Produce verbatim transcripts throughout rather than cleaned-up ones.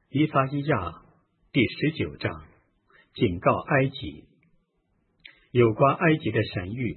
以撒伊亚第十九章，警告埃及。有关埃及的神谕。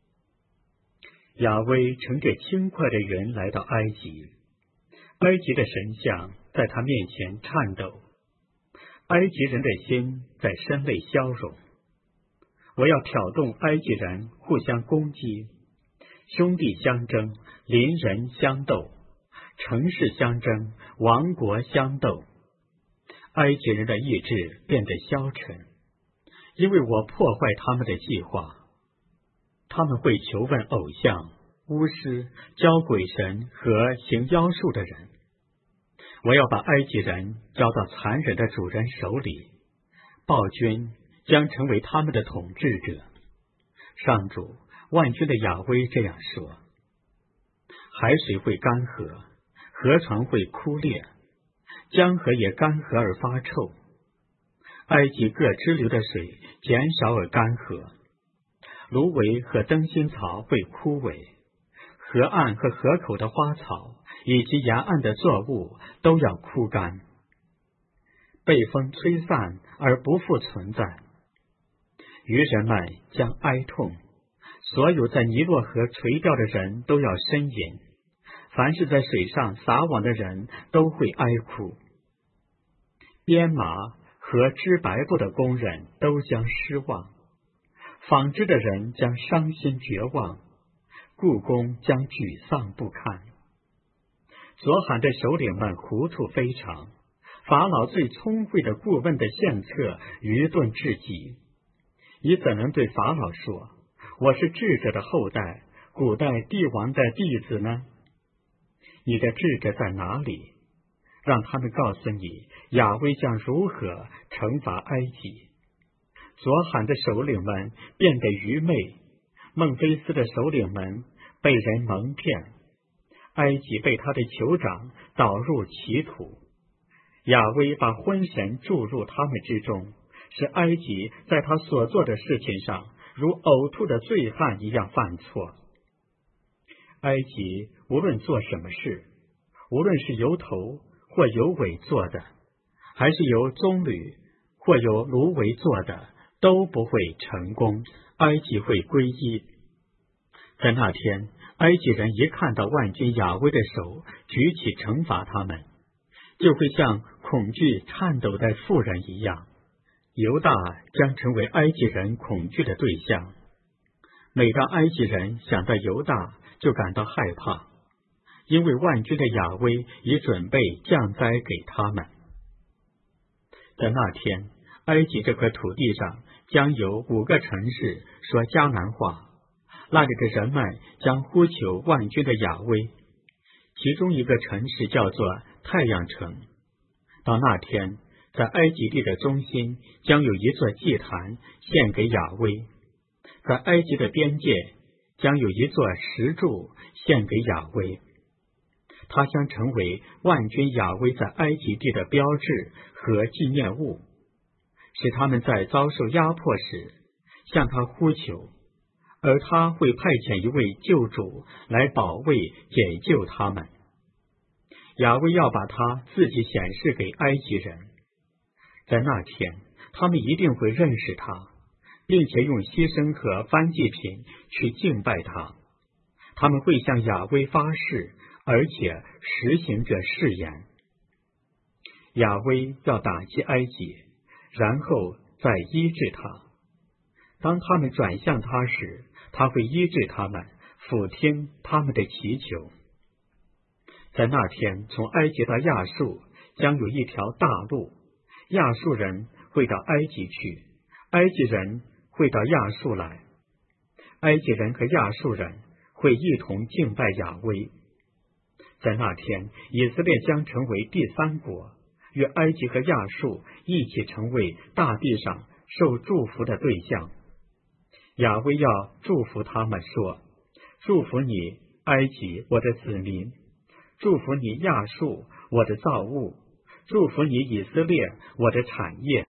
亚威乘着轻快的云来到埃及，埃及的神像在他面前颤抖，埃及人的心在身内消融。我要挑动埃及人互相攻击，兄弟相争，邻人相斗，城市相争，王国相斗。埃及人的意志变得消沉，因为我破坏他们的计划。他们会求问偶像、巫师、教鬼神和行妖术的人。我要把埃及人交到残忍的主人手里，暴君将成为他们的统治者。上主万军的亚威这样说：海水会干涸，河床会枯裂，江河也干涸而发臭，埃及各支流的水减少而干涸，芦苇和灯芯草会枯萎，河岸和河口的花草以及沿岸的作物都要枯干，被风吹散而不复存在。渔人们将哀痛，所有在尼罗河垂钓的人都要呻吟，凡是在水上撒网的人都会哀哭。编麻和织白布的工人都将失望，纺织的人将伤心绝望，雇工将沮丧不堪。左罕的首领们糊涂非常，法老最聪慧的顾问的献策愚钝至极。你怎能对法老说，我是智者的后代，古代帝王的弟子呢？你的智者在哪里？让他们告诉你，亚威将如何惩罚埃及。左罕的首领们变得愚昧，孟菲斯的首领们被人蒙骗，埃及被他的酋长导入歧途。亚威把昏神注入他们之中，使埃及在他所做的事情上如呕吐的醉汉一样犯错。埃及无论做什么事，无论是由头或由尾做的，还是由棕榈或由芦苇做的，都不会成功。埃及会归一。在那天，埃及人一看到万军亚威的手举起惩罚他们，就会像恐惧颤抖的妇人一样。犹大将成为埃及人恐惧的对象。每当埃及人想到犹大，就感到害怕，因为万军的亚威已准备降灾给他们。在那天，埃及这块土地上将有五个城市说迦南话，那里的人们将呼求万军的亚威。其中一个城市叫做太阳城。到那天，在埃及地的中心将有一座祭坛献给亚威，在埃及的边界将有一座石柱献给亚威，它将成为万军亚威在埃及地的标志和纪念物，使他们在遭受压迫时向他呼求，而他会派遣一位救主来保卫解救他们。亚威要把他自己显示给埃及人，在那天他们一定会认识他，并且用牺牲和燔祭品去敬拜他。他们会向亚威发誓，而且实行着誓言。亚威要打击埃及，然后再医治他。当他们转向他时，他会医治他们，俯听他们的祈求。在那天，从埃及到亚述将有一条大路，亚述人会到埃及去，埃及人会到亚述来，埃及人和亚述人会一同敬拜亚威。在那天，以色列将成为第三国，与埃及和亚述一起成为大地上受祝福的对象。亚威要祝福他们说：祝福你，埃及，我的子民；祝福你，亚述，我的造物；祝福你，以色列，我的产业。